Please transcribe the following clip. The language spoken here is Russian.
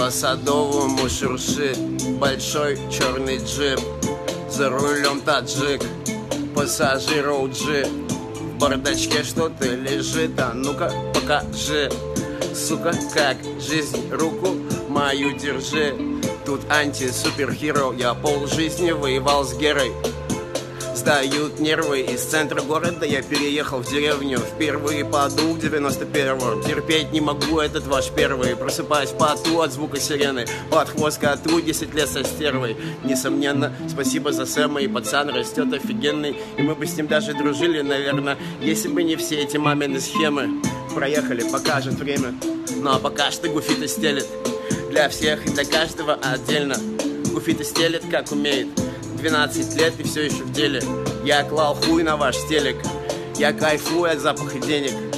По Садовому шуршит большой черный джип. За рулем таджик, пассажир OG. В бардачке что-то лежит, а ну-ка покажи. Сука, как жизнь, руку мою держи. Тут анти-супергеро, я полжизни воевал с Герой. Сдают нервы, из центра города я переехал в деревню. Впервые подул 91-го. Терпеть не могу этот ваш первый. Просыпаюсь в поту от звука сирены. Под хвост коту 10 лет со стервой. Несомненно, спасибо за Сэма. И пацан растет офигенный. И мы бы с ним даже дружили, наверное, если бы не все эти мамины схемы. Проехали, покажет время. Ну а пока что Гуфита стелет. Для всех и для каждого отдельно. Гуфита стелет, как умеет. 12 лет и все еще в деле. Я клал хуй на ваш телек. Я кайфую от запаха денег.